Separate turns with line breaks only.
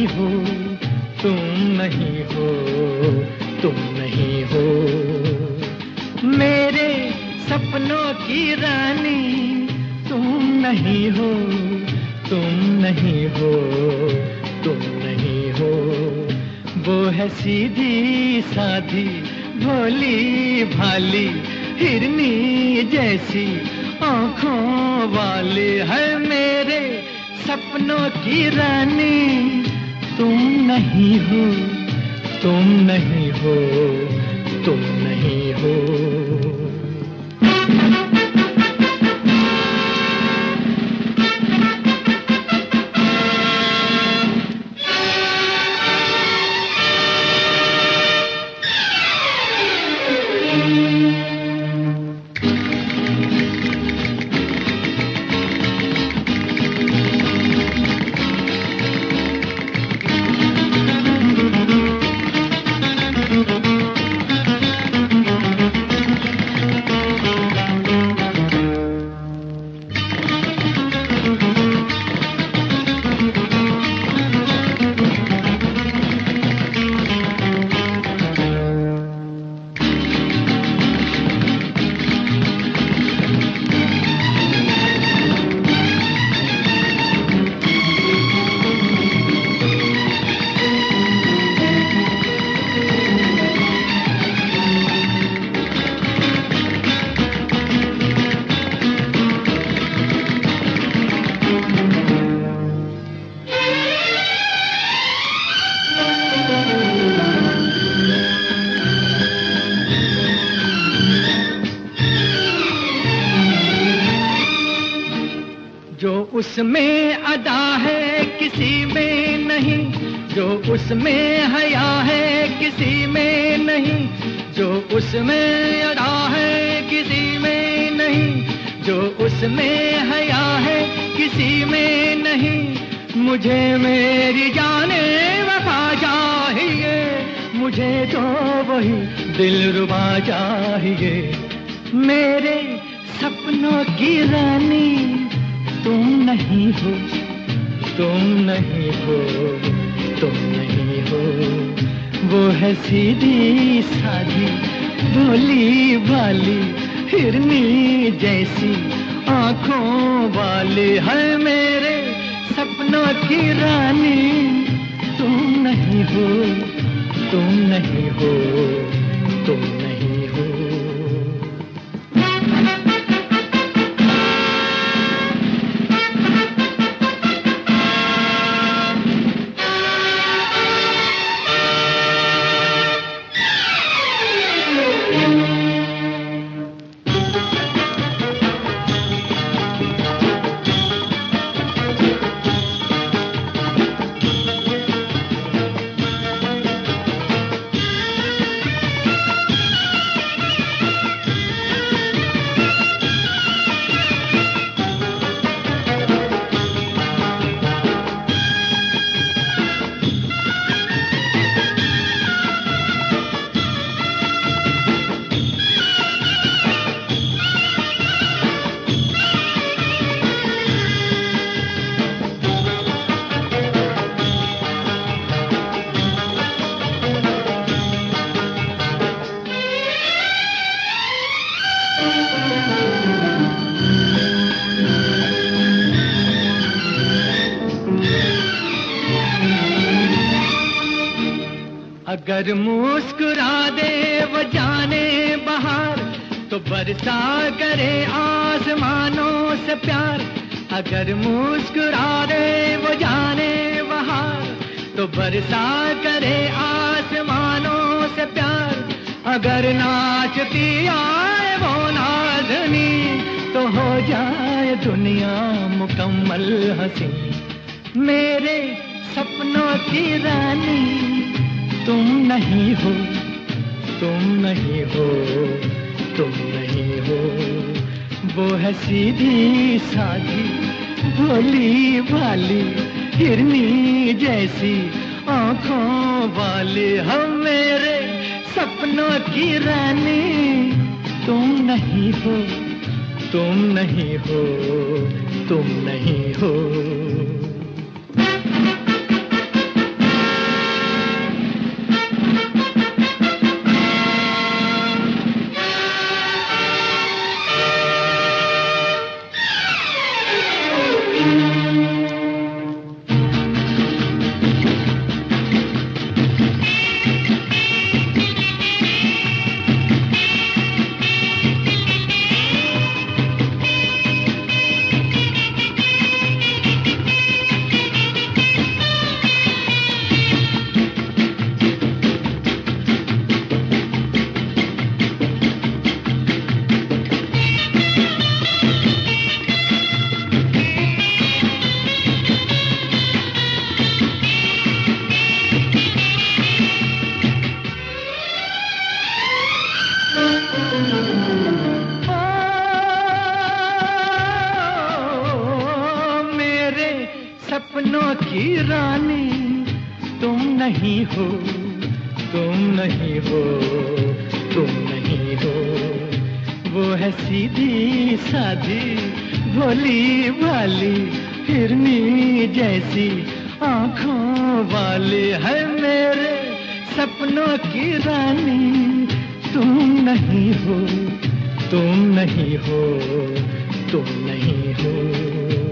हो, तुम नहीं हो, तुम नहीं हो। मेरे सपनों की रानी तुम नहीं हो, तुम नहीं हो, तुम नहीं हो। वो है सीधी साधी भोली भाली हिरनी जैसी आँखों वाली है मेरे सपनों की रानी तुम नहीं हो, तुम नहीं हो, तुम नहीं हो। जो उसमें अदा है किसी में नहीं, जो उसमें हया है किसी में नहीं, जो उसमें अदा है किसी में नहीं, जो उसमें हया है किसी में नहीं। मुझे मेरी जाने वफा चाहिए, मुझे तो वही दिलरुबा चाहिए। मेरे सपनों की रानी तुम नहीं हो, तुम नहीं हो, तुम नहीं हो। वो है सीधी साधी भोली भाली हिरनी जैसी आँखों वाली है मेरे सपनों की रानी तुम नहीं हो, तुम नहीं हो, तुम नहीं हो। अगर मुस्कुरा दे वो जाने बहार तो बरसा करे आसमानों से प्यार। अगर मुस्कुरा दे वो जाने बहार तो बरसा करे आसमानों से प्यार। अगर नाचती आए वो नाज़नी तो हो जाए दुनिया मुकम्मल हंसी। मेरे सपनों की रानी तुम नहीं हो, तुम नहीं हो, तुम नहीं हो। वो है सीधी साधी भोली भाली हिरनी जैसी आँखों वाली हम मेरे सपनों की रानी तुम नहीं हो, तुम नहीं हो, तुम नहीं हो। नहीं हो, तुम नहीं हो, तुम नहीं हो। वो है सीधी सादी भोली भाली हिरनी जैसी आंखों वाली है मेरे सपनों की रानी। तुम नहीं हो, तुम नहीं हो, तुम नहीं हो।